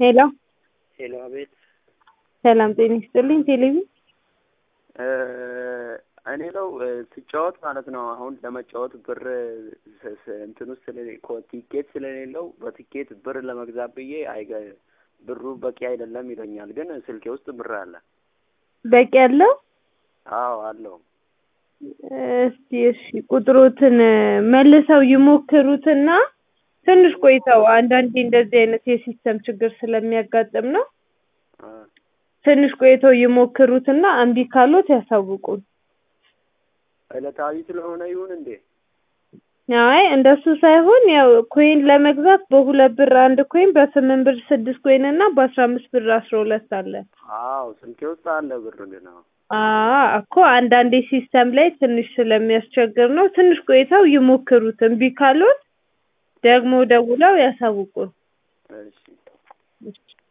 ሄሎ ሄሎ አቤት። ሰላም ጤና ይስጥልኝ። ቴሌቪ እኔ ነው ስጫወት ማለት ነው። አሁን ለመጫወት ብር እንትን ውስጥ ቲኬት ስለሌለው በቲኬት ብር ለመግዛት ብዬ ብሩ በቂ አይደለም ይለኛል። ግን ስልኬ ውስጥ ብር አለ። በቂ አለው? አዎ አለው። እሺ ቁጥሮትን መልሰው ይሞክሩትና ትንሽ ቆይተው አንዳንዴ እንደዚህ አይነት የሲስተም ችግር ስለሚያጋጥም ነው። ትንሽ ቆይተው ይሞክሩትና እምቢ ካሉት ያሳውቁን። ዕለታዊ ስለሆነ ይሁን እንዴ? አይ እንደሱ ሳይሆን ያው ኮይን ለመግዛት በ2 ብር አንድ ኮይን፣ በ8 ብር 6 ኮይን እና በ15 ብር 12 አለ። አዎ ስልኬ ውስጥ አለ ብር ግን እኮ አንዳንዴ ሲስተም ላይ ትንሽ ስለሚያስቸግር ነው። ትንሽ ቆይተው ይሞክሩት። እምቢ ካሉት ደግሞ ደውለው ያሳውቁን። እሺ።